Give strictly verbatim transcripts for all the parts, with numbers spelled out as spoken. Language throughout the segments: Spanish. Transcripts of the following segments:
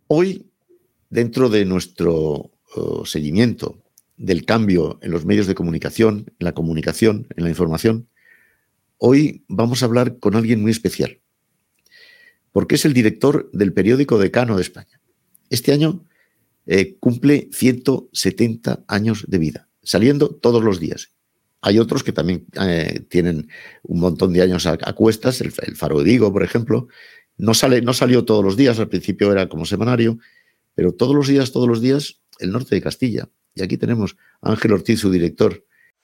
Hoy, dentro de nuestro uh, seguimiento del cambio en los medios de comunicación, en la comunicación, en la información, hoy vamos a hablar con alguien muy especial, porque es el director del periódico Decano de España. Este año eh, cumple ciento setenta años de vida, saliendo todos los días. Hay otros que también eh, tienen un montón de años a, a cuestas, el, el Faro de Vigo, por ejemplo, no, sale, no salió todos los días, al principio era como semanario, pero todos los días, todos los días, el norte de Castilla. Y aquí tenemos a Ángel Ortiz, su director.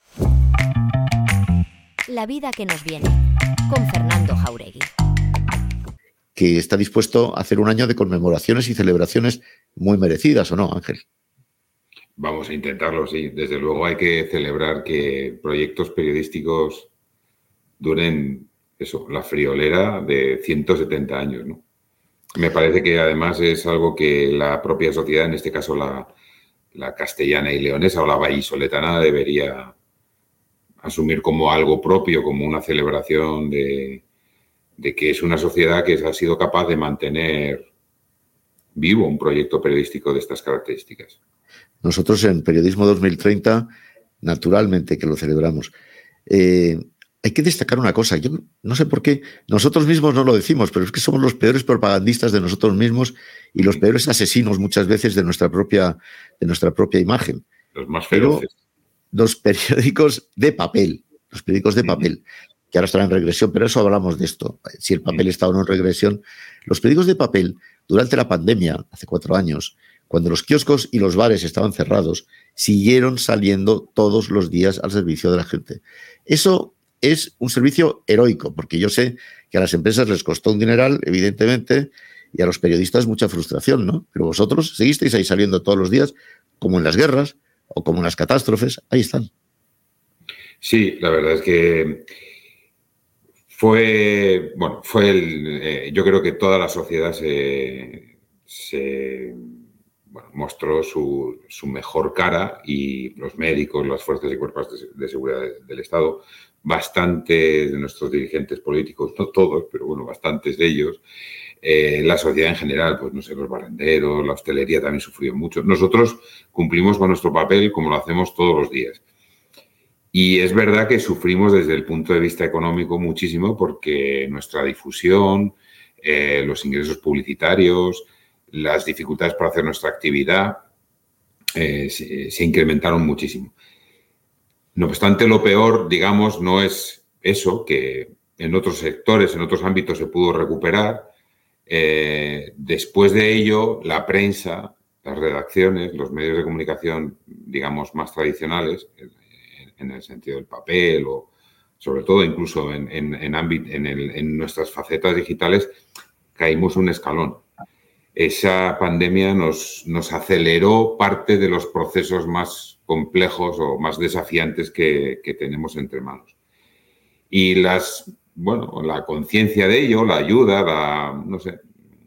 La vida que nos viene, con Fernando Jauregui. Que está dispuesto a hacer un año de conmemoraciones y celebraciones muy merecidas, ¿o no, Ángel? Vamos a intentarlo, sí. Desde luego hay que celebrar que proyectos periodísticos duren eso, la friolera de ciento setenta años, ¿no? Me parece que además es algo que la propia sociedad, en este caso la, la castellana y leonesa o la vallisoletana, debería asumir como algo propio, como una celebración de, de que es una sociedad que ha sido capaz de mantener vivo un proyecto periodístico de estas características. Nosotros en Periodismo dos mil treinta, naturalmente que lo celebramos. Eh, hay que destacar una cosa, yo no sé por qué, nosotros mismos no lo decimos, pero es que somos los peores propagandistas de nosotros mismos y los peores asesinos muchas veces de nuestra propia, de nuestra propia imagen. Los más feroces. Pero los periódicos de papel, los periódicos de papel, que ahora están en regresión, pero eso hablamos de esto, si el papel está o no en regresión. Los periódicos de papel, durante la pandemia, hace cuatro años, cuando los kioscos y los bares estaban cerrados, siguieron saliendo todos los días al servicio de la gente. Eso es un servicio heroico, porque yo sé que a las empresas les costó un dineral, evidentemente, y a los periodistas mucha frustración, ¿no? Pero vosotros seguisteis ahí saliendo todos los días, como en las guerras o como en las catástrofes, ahí están. Sí, la verdad es que fue, bueno, fue el, eh, yo creo que toda la sociedad se, se bueno, mostró su, su mejor cara y los médicos, las fuerzas y cuerpos de, de seguridad del Estado, bastantes de nuestros dirigentes políticos, no todos, pero bueno, bastantes de ellos, eh, la sociedad en general, pues no sé, los barrenderos, la hostelería también sufrió mucho. Nosotros cumplimos con nuestro papel como lo hacemos todos los días. Y es verdad que sufrimos desde el punto de vista económico muchísimo porque nuestra difusión, eh, los ingresos publicitarios, las dificultades para hacer nuestra actividad eh, se, se incrementaron muchísimo. No obstante, lo peor, digamos, no es eso, que en otros sectores, en otros ámbitos se pudo recuperar. Eh, después de ello, la prensa, las redacciones, los medios de comunicación, digamos, más tradicionales, en el sentido del papel o sobre todo incluso en, en, en, ámbito, en, el, en nuestras facetas digitales, caímos un escalón. Esa pandemia nos, nos aceleró parte de los procesos más complejos o más desafiantes que, que tenemos entre manos. Y las, bueno, la conciencia de ello, la ayuda, la, no sé,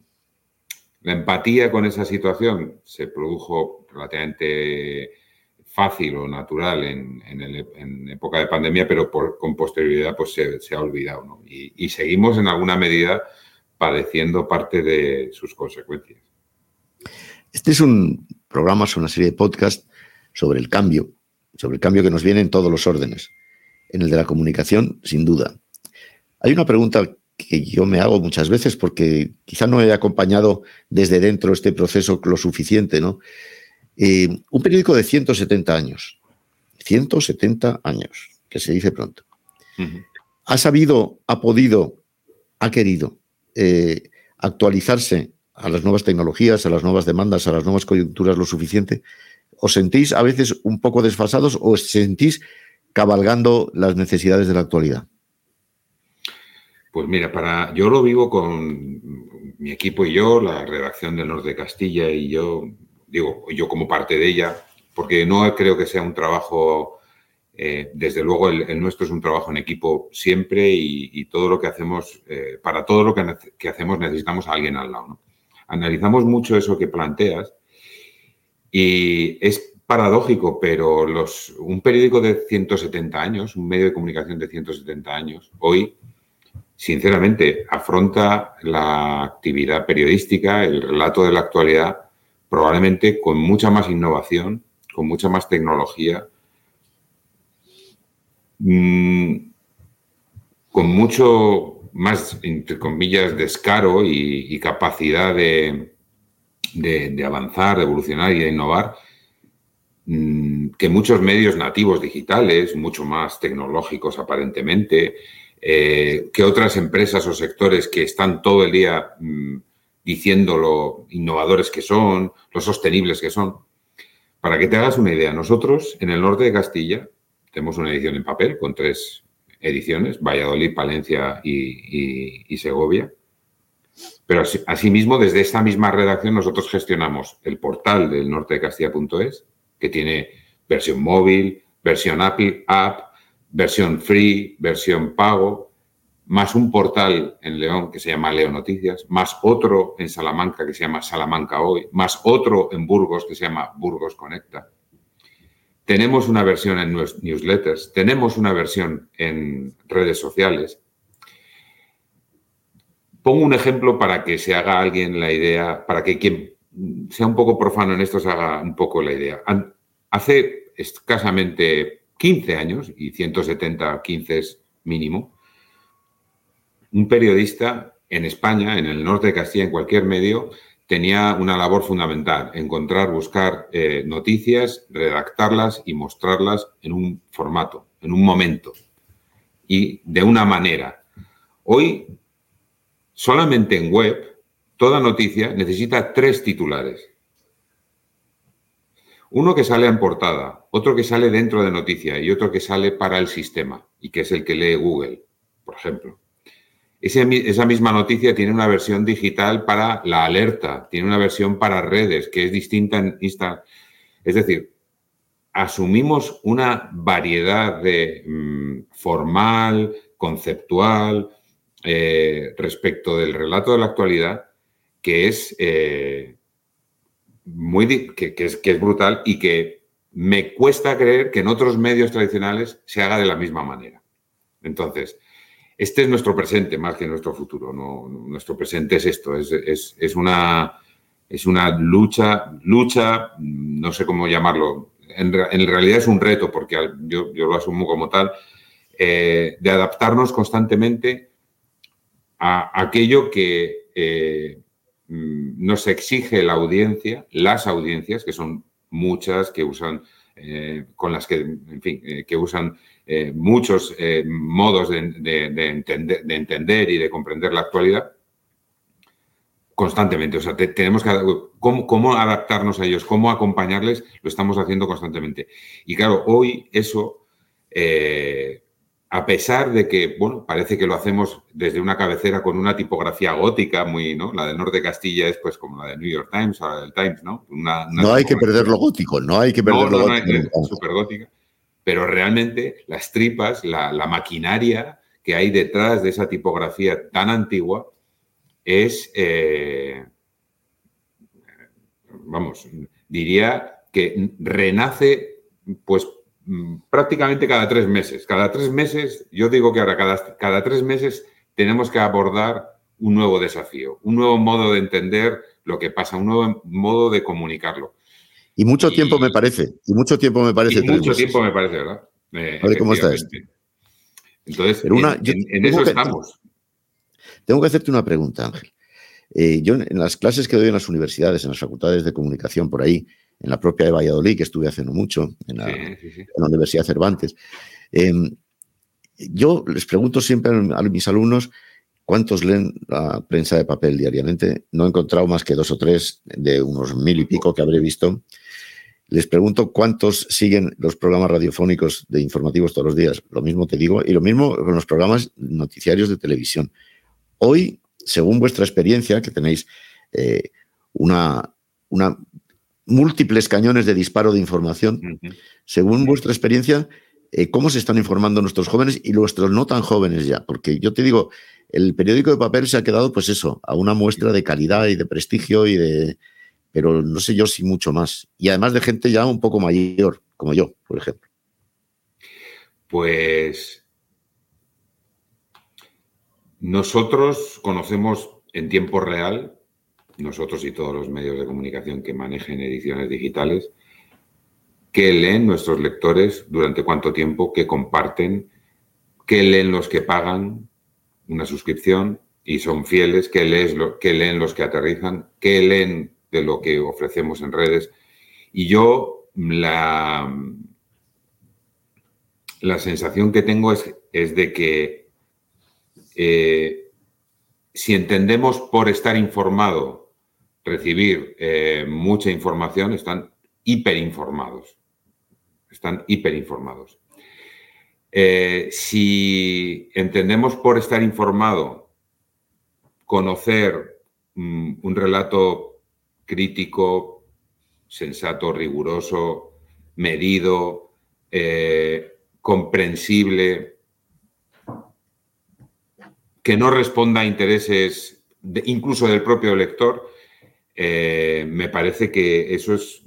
la empatía con esa situación se produjo relativamente fácil o natural en, en, el, en época de pandemia, pero por, con posterioridad pues se, se ha olvidado, ¿no? Y, y seguimos en alguna medida padeciendo parte de sus consecuencias. Este es un programa, es una serie de podcasts sobre el cambio, sobre el cambio que nos viene en todos los órdenes. En el de la comunicación, sin duda. Hay una pregunta que yo me hago muchas veces porque quizá no he acompañado desde dentro este proceso lo suficiente, ¿no? Eh, un periódico de ciento setenta años, ciento setenta años, que se dice pronto. Uh-huh. ¿Ha sabido, ha podido, ha querido eh, actualizarse a las nuevas tecnologías, a las nuevas demandas, a las nuevas coyunturas lo suficiente? ¿Os sentís a veces un poco desfasados o os sentís cabalgando las necesidades de la actualidad? Pues mira, para, yo lo vivo con mi equipo y yo, la redacción del Norte de Castilla y yo, digo, yo como parte de ella, porque no creo que sea un trabajo, eh, desde luego el, el nuestro es un trabajo en equipo siempre y, y todo lo que hacemos, eh, para todo lo que, que hacemos necesitamos a alguien al lado, ¿no? Analizamos mucho eso que planteas y es paradójico, pero los, un periódico de ciento setenta años, un medio de comunicación de ciento setenta años, hoy sinceramente, afronta la actividad periodística, el relato de la actualidad, probablemente con mucha más innovación, con mucha más tecnología, mmm, con mucho más, entre comillas, descaro y, y capacidad de, de, de avanzar, de evolucionar y de innovar, mmm, que muchos medios nativos digitales, mucho más tecnológicos aparentemente, eh, que otras empresas o sectores que están todo el día mmm, diciendo lo innovadores que son, lo sostenibles que son. Para que te hagas una idea, nosotros en el norte de Castilla tenemos una edición en papel con tres ediciones, Valladolid, Palencia y, y, y Segovia. Pero asimismo, desde esta misma redacción nosotros gestionamos el portal del norte de Castilla punto es, que tiene versión móvil, versión Apple App, versión free, versión pago, más un portal en León que se llama Leo Noticias, más otro en Salamanca que se llama Salamanca Hoy, más otro en Burgos que se llama Burgos Conecta. Tenemos una versión en newsletters, tenemos una versión en redes sociales. Pongo un ejemplo para que se haga alguien la idea, para que quien sea un poco profano en esto se haga un poco la idea. Hace escasamente quince años, y ciento setenta, quince es mínimo, un periodista en España, en el norte de Castilla, en cualquier medio, tenía una labor fundamental, encontrar, buscar eh, noticias, redactarlas y mostrarlas en un formato, en un momento y de una manera. Hoy, solamente en web, toda noticia necesita tres titulares. Uno que sale en portada, otro que sale dentro de noticia y otro que sale para el sistema y que es el que lee Google, por ejemplo. Ese, esa misma noticia tiene una versión digital para la alerta, tiene una versión para redes, que es distinta en Instagram. Es decir, asumimos una variedad de mmm, formal, conceptual, eh, respecto del relato de la actualidad, que es, eh, muy, que, que, es, que es brutal y que me cuesta creer que en otros medios tradicionales se haga de la misma manera. Entonces, este es nuestro presente más que nuestro futuro. No, nuestro presente es esto, es, es, es, una, es una lucha, lucha, no sé cómo llamarlo, en, en realidad es un reto, porque yo, yo lo asumo como tal, eh, de adaptarnos constantemente a aquello que eh, nos exige la audiencia, las audiencias, que son muchas, que usan, eh, con las que, en fin, eh, que usan Eh, muchos eh, modos de, de, de, entender, de entender y de comprender la actualidad constantemente. O sea, te, tenemos que... ¿cómo, ¿Cómo adaptarnos a ellos? ¿Cómo acompañarles? Lo estamos haciendo constantemente. Y claro, hoy eso, eh, a pesar de que, bueno, parece que lo hacemos desde una cabecera con una tipografía gótica muy, ¿no? La del norte de Castilla es pues como la del New York Times o la del Times, ¿no? Una, una no hay que perder lo gótico, no hay que perder no, lo no, gótico. No, es súper gótica. Pero realmente las tripas, la, la maquinaria que hay detrás de esa tipografía tan antigua es, eh, vamos, diría que renace pues prácticamente cada tres meses. Cada tres meses, yo digo que ahora cada, cada tres meses tenemos que abordar un nuevo desafío, un nuevo modo de entender lo que pasa, un nuevo modo de comunicarlo. Y mucho y, tiempo me parece, y mucho tiempo me parece. Y mucho meses. tiempo me parece, ¿verdad? Eh, a ver cómo está esto. Entonces, Pero una, en, en, en eso que, estamos. Tengo que hacerte una pregunta, Ángel. Eh, yo en las clases que doy en las universidades, en las facultades de comunicación por ahí, en la propia de Valladolid, que estuve hace no mucho, en la, sí, sí, sí. En la Universidad Cervantes, eh, yo les pregunto siempre a mis alumnos cuántos leen la prensa de papel diariamente. No he encontrado más que dos o tres de unos mil y pico que habré visto. Les pregunto cuántos siguen los programas radiofónicos de informativos todos los días. Lo mismo te digo, y lo mismo con los programas noticiarios de televisión. Hoy, según vuestra experiencia, que tenéis eh, una, una múltiples cañones de disparo de información, uh-huh. según vuestra experiencia, eh, ¿cómo se están informando nuestros jóvenes y nuestros no tan jóvenes ya? Porque yo te digo, el periódico de papel se ha quedado, pues eso, a una muestra de calidad y de prestigio y de... pero no sé yo si mucho más. Y además de gente ya un poco mayor, como yo, por ejemplo. Pues nosotros conocemos en tiempo real, nosotros y todos los medios de comunicación que manejen ediciones digitales, qué leen nuestros lectores, durante cuánto tiempo, qué comparten, qué leen los que pagan una suscripción y son fieles, qué, lees lo, qué leen los que aterrizan, qué leen de lo que ofrecemos en redes. Y yo la, la sensación que tengo es, es de que eh, si entendemos por estar informado recibir eh, mucha información, están hiperinformados. Están hiperinformados. Eh, si entendemos por estar informado conocer mm, un relato crítico, sensato, riguroso, medido, eh, comprensible, que no responda a intereses de, incluso del propio lector, eh, me parece que eso es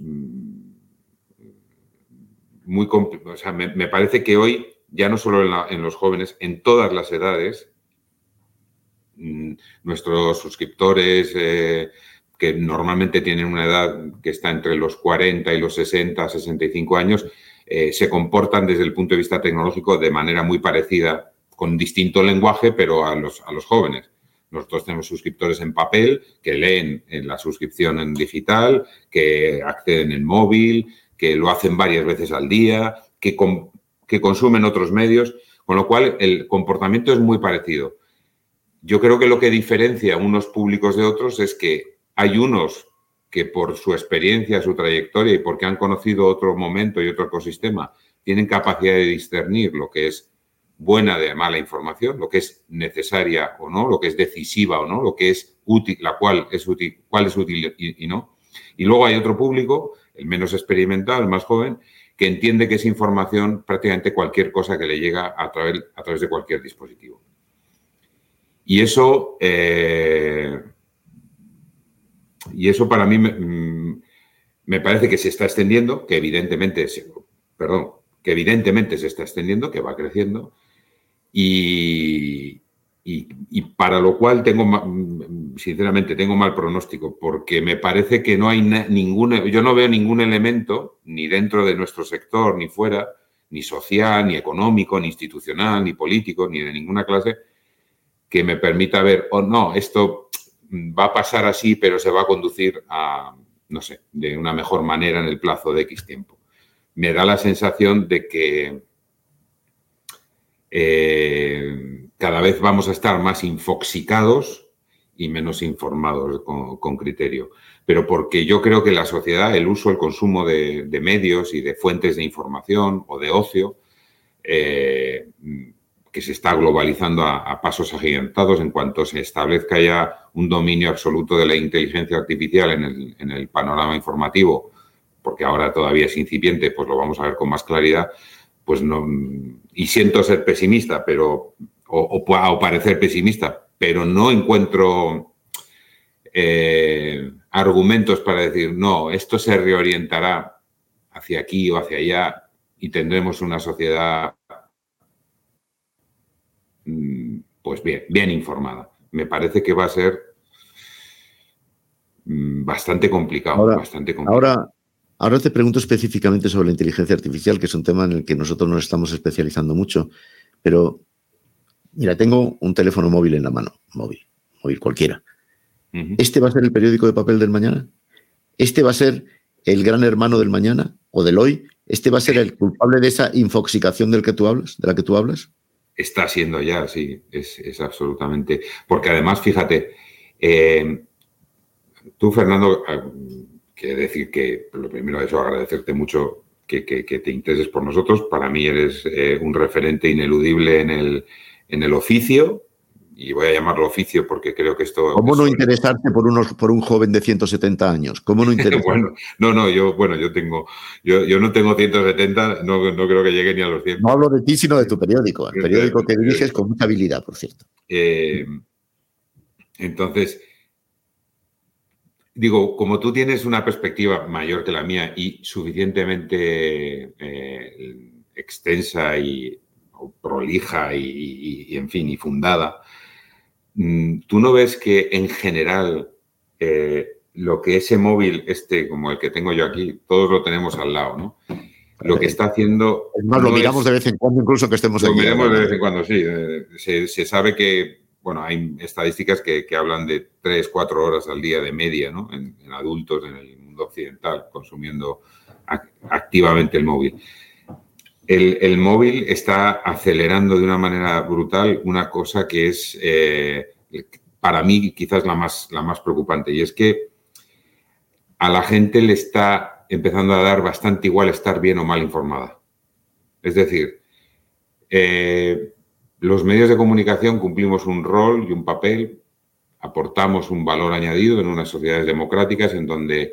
muy complicado. O sea, me, me parece que hoy, ya no solo en, la, en los jóvenes, en todas las edades, mmm, nuestros suscriptores, eh, que normalmente tienen una edad que está entre los cuarenta y los sesenta, sesenta y cinco años, eh, se comportan desde el punto de vista tecnológico de manera muy parecida, con distinto lenguaje, pero a los, a los jóvenes. Nosotros tenemos suscriptores en papel que leen en la suscripción en digital, que acceden en móvil, que lo hacen varias veces al día, que, com, que consumen otros medios, con lo cual el comportamiento es muy parecido. Yo creo que lo que diferencia unos públicos de otros es que hay unos que por su experiencia, su trayectoria y porque han conocido otro momento y otro ecosistema, tienen capacidad de discernir lo que es buena de mala información, lo que es necesaria o no, lo que es decisiva o no, lo que es útil, la cual es útil, cuál es útil y, y no. Y luego hay otro público, el menos experimentado, el más joven, que entiende que es información prácticamente cualquier cosa que le llega a través, a través de cualquier dispositivo. Y eso, eh, y eso para mí me, me parece que se está extendiendo, que evidentemente, se, perdón, que evidentemente se está extendiendo, que va creciendo, y, y, y para lo cual tengo, sinceramente, tengo mal pronóstico, porque me parece que no hay ningún, yo no veo ningún elemento, ni dentro de nuestro sector, ni fuera, ni social, ni económico, ni institucional, ni político, ni de ninguna clase, que me permita ver, o oh, no, esto va a pasar así, pero se va a conducir a, no sé, de una mejor manera en el plazo de X tiempo. Me da la sensación de que eh, cada vez vamos a estar más infoxicados y menos informados con, con criterio. Pero porque yo creo que la sociedad, el uso, el consumo de, de medios y de fuentes de información o de ocio, eh, que se está globalizando a, a pasos agigantados en cuanto se establezca ya un dominio absoluto de la inteligencia artificial en el, en el panorama informativo, porque ahora todavía es incipiente, pues lo vamos a ver con más claridad, pues no, y siento ser pesimista, pero, o, o, o parecer pesimista, pero no encuentro eh, argumentos para decir, no, esto se reorientará hacia aquí o hacia allá y tendremos una sociedad pues bien, bien informada. Me parece que va a ser bastante complicado. Ahora, bastante complicado. ahora, ahora te pregunto específicamente sobre la inteligencia artificial, que es un tema en el que nosotros nos estamos especializando mucho, pero mira, tengo un teléfono móvil en la mano, móvil, móvil cualquiera. Uh-huh. ¿Este va a ser el periódico de papel del mañana? ¿Este va a ser el gran hermano del mañana o del hoy? ¿Este va a ser el culpable de esa infoxicación del que tú hablas, de la que tú hablas? Está siendo ya, sí, es, es absolutamente... Porque además, fíjate, eh, tú, Fernando, quiero decir que lo primero de eso, agradecerte mucho que, que, que te intereses por nosotros. Para mí eres eh, un referente ineludible en el, en el oficio, y voy a llamarlo oficio porque creo que esto... ¿Cómo no sobre... interesarte por, unos, por un joven de ciento setenta años? ¿Cómo no interesarte? Bueno, no, no, yo, bueno, yo tengo, yo, yo no tengo ciento setenta, no, no creo que llegue ni a los cien. No hablo de ti, sino de tu periódico, el periódico que diriges con mucha habilidad, por cierto. Eh, entonces, digo, como tú tienes una perspectiva mayor que la mía y suficientemente eh, extensa y prolija y, y, y, en fin, y fundada, ¿tú no ves que en general eh, lo que ese móvil, este como el que tengo yo aquí, todos lo tenemos al lado, ¿no? Lo que está haciendo... Es más, lo no miramos es, de vez en cuando, incluso que estemos lo aquí. miramos Ahora, de vez en cuando, sí. Eh, se, se sabe que, bueno, hay estadísticas que, que hablan de tres, cuatro horas al día de media, ¿no? En, en adultos, en el mundo occidental, consumiendo ac- activamente el móvil. El, el móvil está acelerando de una manera brutal una cosa que es, eh, para mí, quizás la más, la más preocupante, y es que a la gente le está empezando a dar bastante igual estar bien o mal informada. Es decir, eh, los medios de comunicación cumplimos un rol y un papel, aportamos un valor añadido en unas sociedades democráticas en donde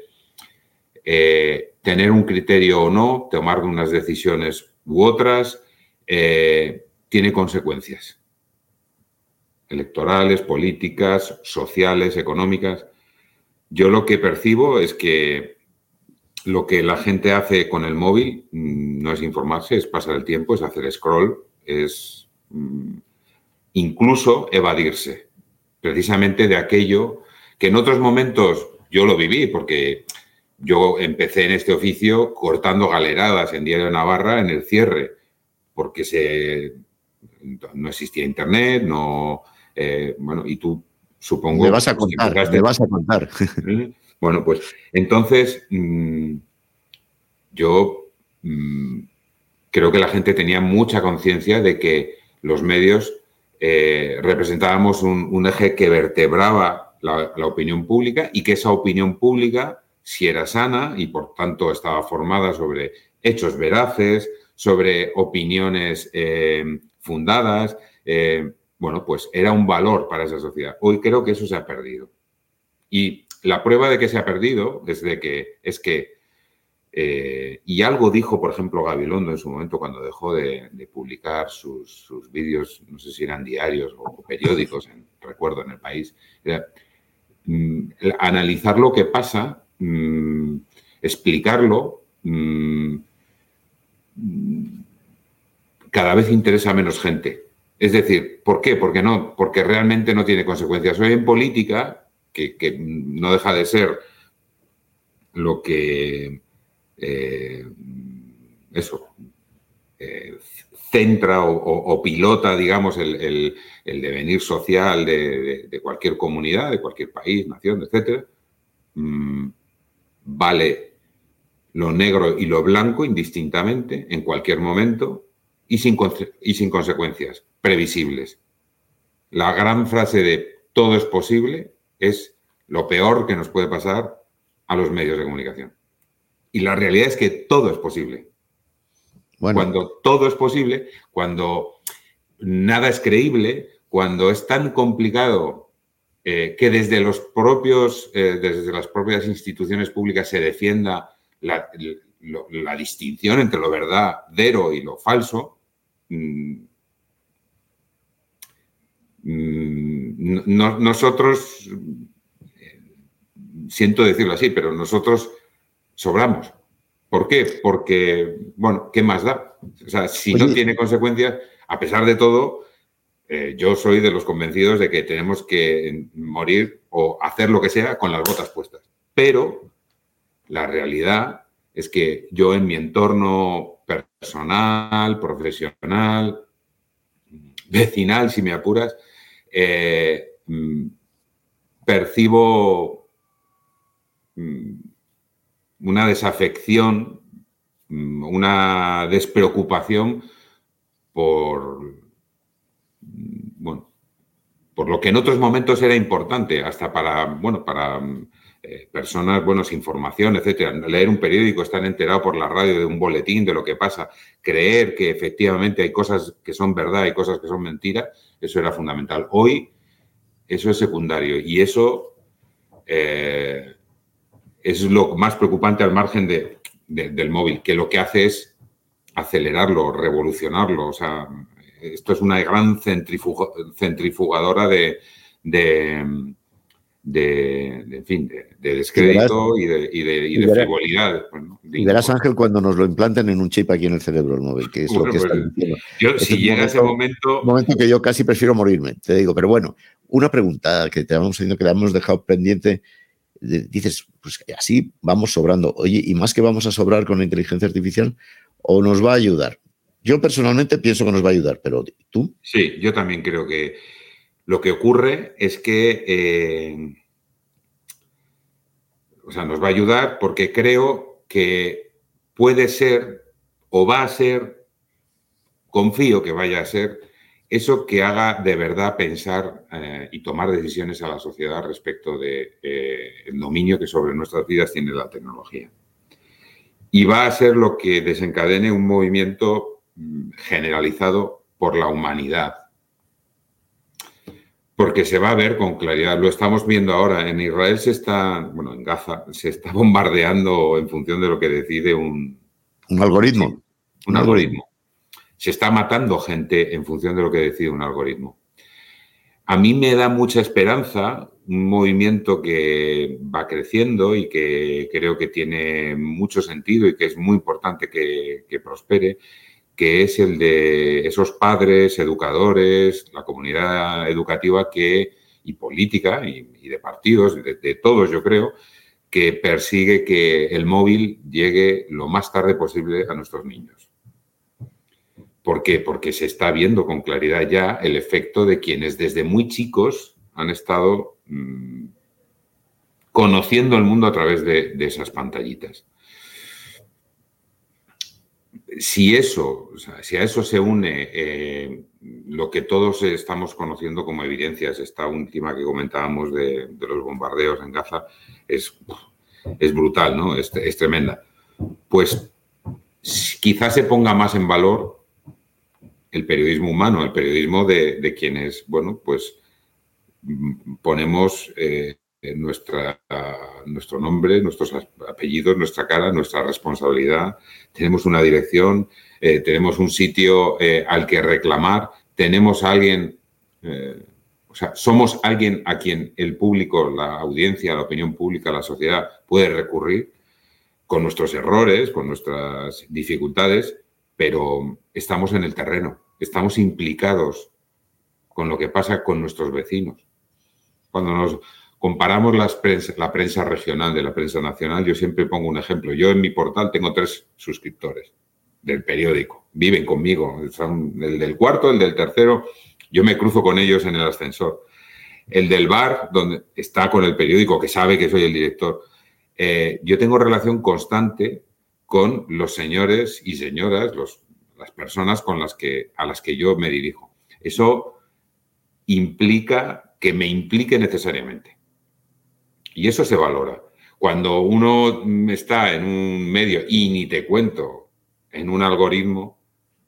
eh, tener un criterio o no, tomar unas decisiones u otras, eh, tiene consecuencias electorales, políticas, sociales, económicas. Yo lo que percibo es que lo que la gente hace con el móvil mmm, no es informarse, es pasar el tiempo, es hacer scroll, es mmm, incluso evadirse, precisamente de aquello que en otros momentos yo lo viví, porque yo empecé en este oficio cortando galeradas en Diario de Navarra en el cierre, porque se, no existía internet, no, eh, bueno, y tú supongo me vas a pues, que contar, empezaste. me vas a contar. Bueno, pues entonces mmm, yo mmm, creo que la gente tenía mucha conciencia de que los medios eh, representábamos un, un eje que vertebraba la, la opinión pública y que esa opinión pública, si era sana y por tanto estaba formada sobre hechos veraces, sobre opiniones eh, fundadas, eh, bueno, pues era un valor para esa sociedad. Hoy creo que eso se ha perdido. Y la prueba de que se ha perdido es, de que, es que Eh, y algo dijo, por ejemplo, Gabilondo en su momento cuando dejó de, de publicar sus, sus vídeos, no sé si eran diarios o, o periódicos, en, recuerdo, en El País. Era, mm, analizar lo que pasa, mm, explicarlo, mm, cada vez interesa a menos gente. Es decir, ¿por qué? Porque no, porque realmente no tiene consecuencias. Hoy en política, que, que no deja de ser lo que... Eh, eso, eh, centra o, o, o pilota, digamos, el, el, el devenir social de, de, de cualquier comunidad, de cualquier país, nación, etcétera, mmm, vale lo negro y lo blanco indistintamente, en cualquier momento, y sin, y sin consecuencias previsibles. La gran frase de todo es posible es lo peor que nos puede pasar a los medios de comunicación. Y la realidad es que todo es posible. Bueno. Cuando todo es posible, cuando nada es creíble, cuando es tan complicado eh, que desde los propios, eh, desde las propias instituciones públicas se defienda la, lo, la distinción entre lo verdadero y lo falso, mmm, mmm, no, nosotros, eh, siento decirlo así, pero nosotros sobramos. ¿Por qué? Porque, bueno, ¿qué más da? O sea, si Oye, no tiene consecuencias, a pesar de todo, eh, yo soy de los convencidos de que tenemos que morir o hacer lo que sea con las botas puestas. Pero la realidad es que yo en mi entorno personal, profesional, vecinal, si me apuras, eh, percibo una desafección, una despreocupación por, bueno, por lo que en otros momentos era importante, hasta para, bueno, para eh, personas, bueno, sin formación, etcétera. Leer un periódico, estar enterado por la radio de un boletín de lo que pasa, creer que efectivamente hay cosas que son verdad y cosas que son mentira, eso era fundamental. Hoy eso es secundario y eso eh, es lo más preocupante al margen de, de, del móvil, que lo que hace es acelerarlo, revolucionarlo. O sea, esto es una gran centrifuga, centrifugadora de, de, de, de, en fin, de, de descrédito y de, y de, y de frivolidad. Bueno, Y verás, Ángel, cuando nos lo implanten en un chip aquí en el cerebro, el móvil, que es bueno, lo que pues, están diciendo. Yo, este si llega ese momento... Un momento que yo casi prefiero morirme, te digo. Pero bueno, una pregunta que te vamos diciendo que la hemos dejado pendiente. Dices, pues así vamos sobrando. Oye, ¿y más que vamos a sobrar con la inteligencia artificial o nos va a ayudar? Yo personalmente pienso que nos va a ayudar, pero ¿tú? Sí, yo también creo que lo que ocurre es que... Eh, o sea, nos va a ayudar porque creo que puede ser o va a ser, confío que vaya a ser, eso que haga de verdad pensar eh, y tomar decisiones a la sociedad respecto del de, eh, dominio que sobre nuestras vidas tiene la tecnología. Y va a ser lo que desencadene un movimiento generalizado por la humanidad. Porque se va a ver con claridad. Lo estamos viendo ahora. En Israel se está, bueno, en Gaza, se está bombardeando en función de lo que decide un... Un algoritmo. Sí, un, un algoritmo. algoritmo. Se está matando gente en función de lo que decide un algoritmo. A mí me da mucha esperanza un movimiento que va creciendo y que creo que tiene mucho sentido y que es muy importante que, que prospere, que es el de esos padres, educadores, la comunidad educativa que, y política y, y de partidos, de, de todos yo creo, que persigue que el móvil llegue lo más tarde posible a nuestros niños. ¿Por qué? Porque se está viendo con claridad ya el efecto de quienes desde muy chicos han estado mmm, conociendo el mundo a través de, de esas pantallitas. Si eso, o sea, si a eso se une eh, lo que todos estamos conociendo como evidencias, esta última que comentábamos de, de los bombardeos en Gaza, es, es brutal, ¿no? Es, es tremenda. Pues quizás se ponga más en valor el periodismo humano, el periodismo de, de quienes, bueno, pues ponemos eh, nuestra, nuestro nombre, nuestros apellidos, nuestra cara, nuestra responsabilidad. Tenemos una dirección, eh, tenemos un sitio eh, al que reclamar, tenemos a alguien, eh, o sea, somos alguien a quien el público, la audiencia, la opinión pública, la sociedad puede recurrir con nuestros errores, con nuestras dificultades, pero estamos en el terreno, estamos implicados con lo que pasa con nuestros vecinos. Cuando nos comparamos las prensa, la prensa regional de la prensa nacional, yo siempre pongo un ejemplo. Yo en mi portal tengo tres suscriptores del periódico. Viven conmigo. Son el del cuarto, el del tercero. Yo me cruzo con ellos en el ascensor. El del bar, donde está con el periódico, que sabe que soy el director. Eh, yo tengo relación constante con los señores y señoras, los, las personas con las que, a las que yo me dirijo. Eso implica que me implique necesariamente. Y eso se valora. Cuando uno está en un medio, y ni te cuento, en un algoritmo,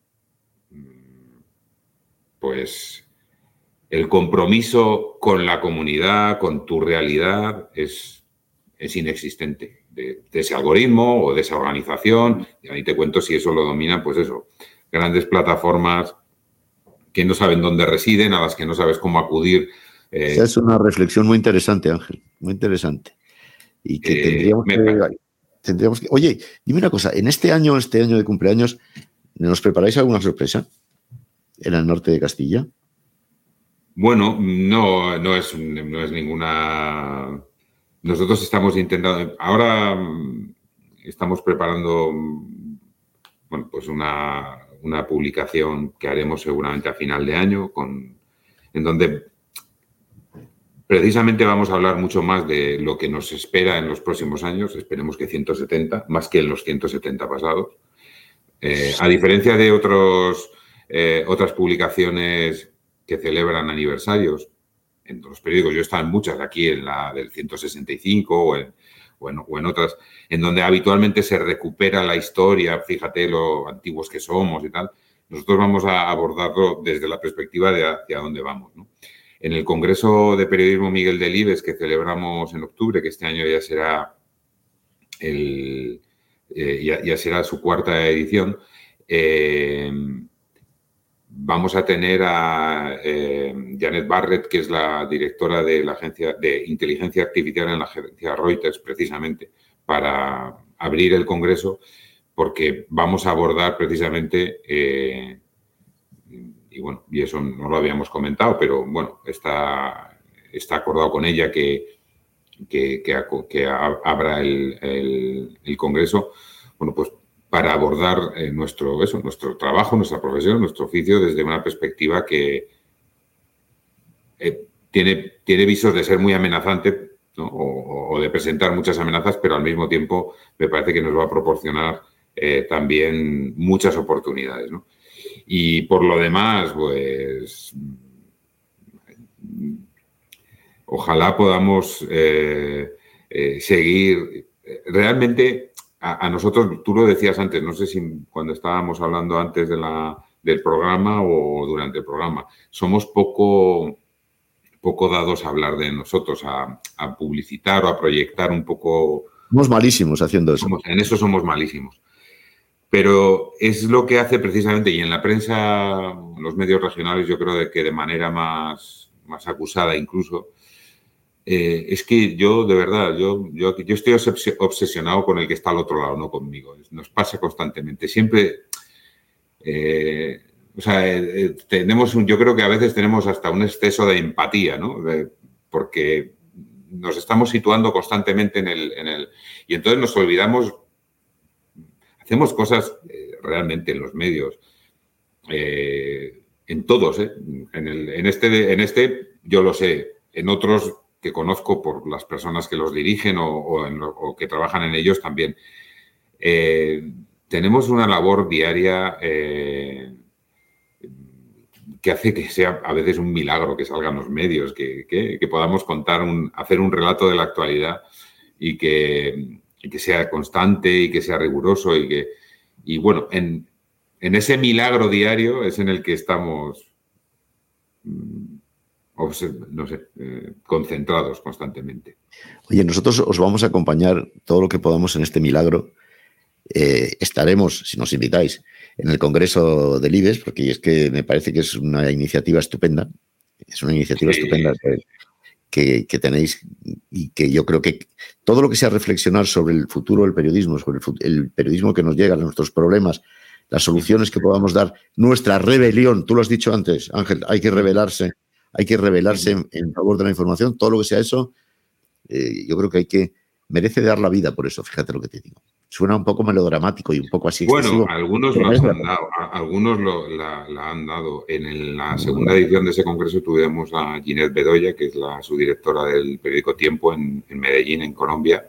pues el compromiso con la comunidad, con tu realidad, es, es inexistente. De, de ese algoritmo o de esa organización, y ni te cuento si eso lo domina, pues eso, grandes plataformas que no saben dónde residen, a las que no sabes cómo acudir. Eh, Esa es una reflexión muy interesante, Ángel, muy interesante. Y que, eh, tendríamos, me... que tendríamos que... Oye, dime una cosa, en este año, este año de cumpleaños, ¿nos preparáis alguna sorpresa en el norte de Castilla? Bueno, no, no es, no es ninguna... Nosotros estamos intentando... Ahora estamos preparando, bueno, pues una, una publicación que haremos seguramente a final de año, con, en donde... Precisamente vamos a hablar mucho más de lo que nos espera en los próximos años, esperemos que ciento setenta, más que en los ciento setenta pasados. Eh, a diferencia de otros, eh, otras publicaciones que celebran aniversarios, en los periódicos, yo he estado en muchas, aquí en la del ciento sesenta y cinco o en, o, en, o en otras, en donde habitualmente se recupera la historia, fíjate lo antiguos que somos y tal. Nosotros vamos a abordarlo desde la perspectiva de hacia dónde vamos, ¿no? En el Congreso de Periodismo Miguel Delibes, que celebramos en octubre, que este año ya será, el, eh, ya, ya será su cuarta edición, eh, vamos a tener a eh, Janet Barrett, que es la directora de la agencia de inteligencia artificial en la agencia Reuters, precisamente, para abrir el Congreso, porque vamos a abordar precisamente, eh, y bueno, y eso no lo habíamos comentado, pero bueno, está, está acordado con ella que, que, que, que abra el, el, el Congreso, bueno, pues para abordar eh, nuestro, eso, nuestro trabajo, nuestra profesión, nuestro oficio desde una perspectiva que eh, tiene, tiene visos de ser muy amenazante, ¿no? o, o de presentar muchas amenazas, pero al mismo tiempo me parece que nos va a proporcionar eh, también muchas oportunidades, ¿no? Y por lo demás, pues ojalá podamos eh, eh, seguir. Realmente a, a nosotros, tú lo decías antes, no sé si cuando estábamos hablando antes de la, del programa o durante el programa, somos poco, poco dados a hablar de nosotros, a, a publicitar o a proyectar un poco. Somos malísimos haciendo eso. Somos, en eso somos malísimos. Pero es lo que hace precisamente, y en la prensa, en los medios regionales, yo creo de que de manera más, más acusada incluso, eh, es que yo, de verdad, yo, yo, yo estoy obsesionado con el que está al otro lado, no conmigo. Nos pasa constantemente. Siempre, eh, o sea, eh, tenemos un, yo creo que a veces tenemos hasta un exceso de empatía, ¿no? De, porque nos estamos situando constantemente en el, en el... Y entonces nos olvidamos. Hacemos cosas eh, realmente en los medios, eh, en todos, ¿eh? En, el, en, este, en este yo lo sé, en otros que conozco por las personas que los dirigen o, o, en lo, o que trabajan en ellos también. Eh, tenemos una labor diaria eh, que hace que sea a veces un milagro que salgan los medios, que, que, que podamos contar, un, hacer un relato de la actualidad y que... y que sea constante y que sea riguroso y que, y bueno, en, en ese milagro diario es en el que estamos, no sé, eh, concentrados constantemente. Oye, nosotros os vamos a acompañar todo lo que podamos en este milagro. Eh, estaremos, si nos invitáis, en el Congreso del IBEX, porque es que me parece que es una iniciativa estupenda, es una iniciativa sí. estupenda. Que, Que, que tenéis y que yo creo que todo lo que sea reflexionar sobre el futuro del periodismo, sobre el, el periodismo que nos llega, nuestros problemas, las soluciones que podamos dar, nuestra rebelión, tú lo has dicho antes, Ángel, hay que rebelarse, hay que rebelarse en, en favor de la información, todo lo que sea eso, eh, yo creo que hay que, merece dar la vida por eso, fíjate lo que te digo. Suena un poco melodramático y un poco así bueno, excesivo. algunos lo han dado, algunos lo, la, la han dado. En el, la segunda edición de ese congreso tuvimos a Ginette Bedoya, que es la subdirectora del periódico Tiempo en, en Medellín, en Colombia,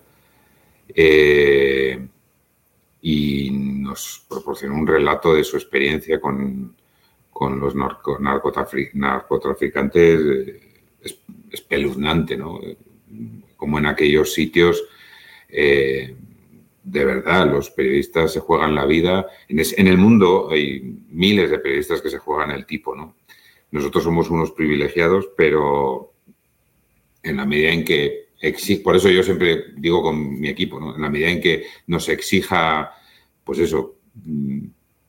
eh, y nos proporcionó un relato de su experiencia con, con los narco, narcotrafic, narcotraficantes eh, espeluznante, ¿no? Como en aquellos sitios... Eh, de verdad, los periodistas se juegan la vida. En, es, en el mundo hay miles de periodistas que se juegan el tipo, ¿no? Nosotros somos unos privilegiados, pero en la medida en que exige, por eso yo siempre digo con mi equipo, ¿no? En la medida en que nos exija, pues eso, mmm,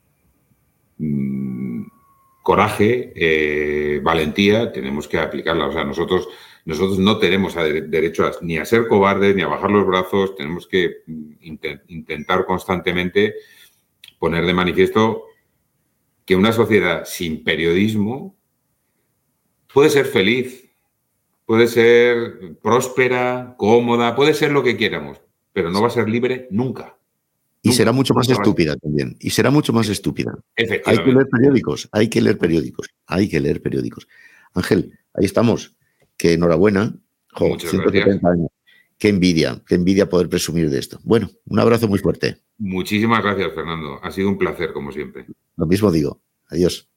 mmm, coraje, eh, valentía, tenemos que aplicarla. O sea, nosotros... Nosotros no tenemos derecho a, ni a ser cobardes, ni a bajar los brazos. Tenemos que intent, intentar constantemente poner de manifiesto que una sociedad sin periodismo puede ser feliz, puede ser próspera, cómoda, puede ser lo que quieramos, pero no va a ser libre nunca. Y nunca, será mucho más estúpida también. Y será mucho más estúpida. Hay que leer periódicos, hay que leer periódicos, hay que leer periódicos. Ángel, ahí estamos. Que enhorabuena, jo, Muchas ciento setenta gracias. años. Qué envidia, qué envidia poder presumir de esto. Bueno, un abrazo muy fuerte. Muchísimas gracias, Fernando. Ha sido un placer, como siempre. Lo mismo digo. Adiós.